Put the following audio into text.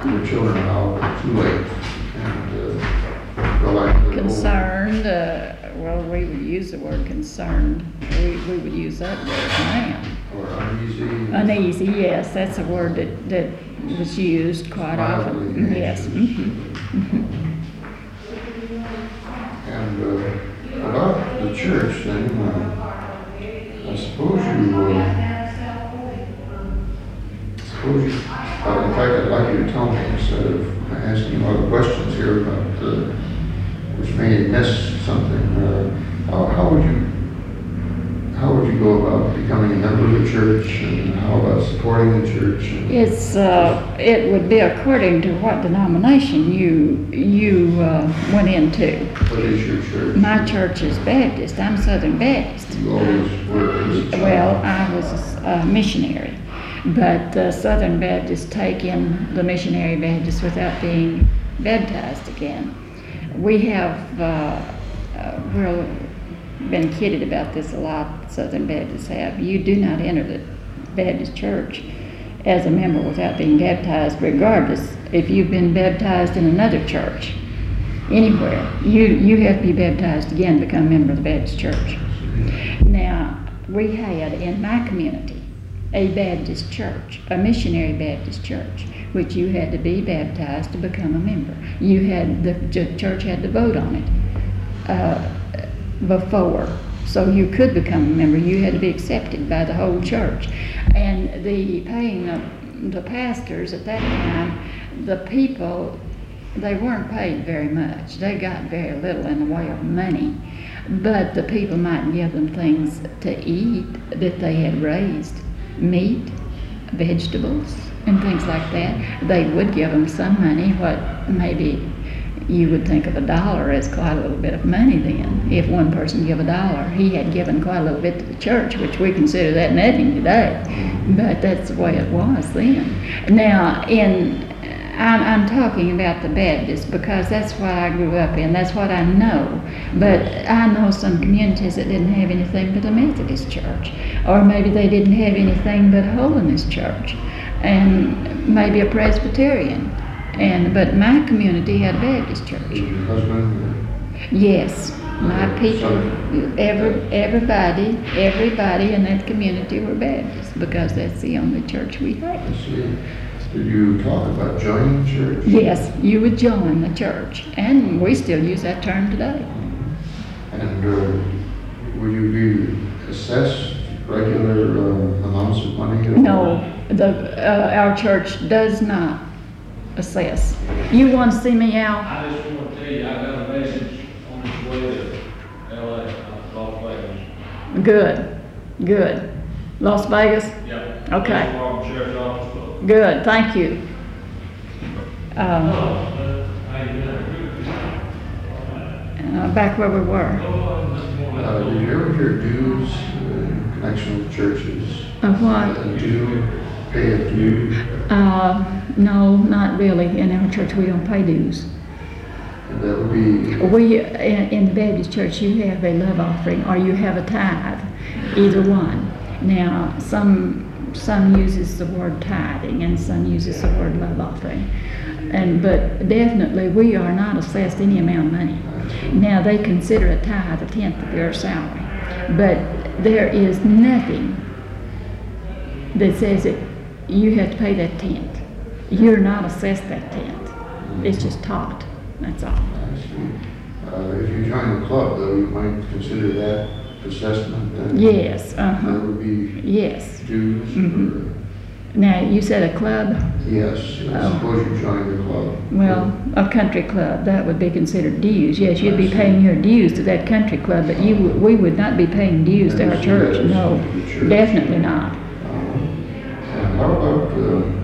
your children out too late and go back to the Concerned, well, we would use the word concerned. We would use that word now. or uneasy. Uneasy, yes, that's a word that was used quite often. Mildly Yes. anxious. And about the church, then, I suppose in fact, I'd like you to tell me, instead of asking all the questions here about, which may miss something, how would you go about becoming a member of the church, and how about supporting the church? It would be according to what denomination you went into. What is your church? My church is Baptist. I'm Southern Baptist. You always were as a child. Well, I was a missionary, but Southern Baptists take in the missionary Baptists without being baptized again. We have been kidded about this a lot. Southern Baptists have. You do not enter the Baptist church as a member without being baptized, regardless if you've been baptized in another church. Anywhere, you have to be baptized again to become a member of the Baptist church. Now, we had in my community a Baptist church, a missionary Baptist church, which you had to be baptized to become a member. The church had to vote on it before, so you could become a member. You had to be accepted by the whole church. And the pastors at that time, the people, they weren't paid very much. They got very little in the way of money. But the people might give them things to eat that they had raised, meat, vegetables, and things like that. They would give them some money, what maybe you would think of $1 as quite a little bit of money then. If one person gave $1, he had given quite a little bit to the church, which we consider that nothing today. But that's the way it was then. Now, I'm talking about the Baptists because that's what I grew up in. That's what I know. But I know some communities that didn't have anything but a Methodist church. Or maybe they didn't have anything but a Holiness church. And maybe a Presbyterian. But my community had a Baptist church. Is your husband? Yes. My people, everybody in that community were Baptists because that's the only church we had. I see. Did you talk about joining the church? Yes, you would join the church, and we still use that term today. And will you be assessed regular amounts of money? No, our church does not assess. You want to see me out? I just want to tell you, I got a message on its way to LA, Las Vegas. Good. Las Vegas? Yep. Okay. From Sheriff's Office. Good, thank you. Back where we were. Did you ever hear dues in connection with churches? Of what? A due, pay a due? No, not really. In our church, we don't pay dues. And that would be... In the Baptist church, you have a love offering or you have a tithe, either one. Now, some uses the word tithing and some uses the word love offering. But definitely we are not assessed any amount of money. Now they consider a tithe a tenth of your salary. But there is nothing that says that you have to pay that tenth. You're not assessed that tenth. It's just taught. That's all. I see. If you join the club, though, you might consider that assessment. Then yes. There would be yes. dues. Mm-hmm. Now, you said a club? Yes. Suppose you join the club. Well, a country club, that would be considered dues. Yes, you'd be paying your dues to that country club, but we would not be paying dues to our church. No, definitely not. And how about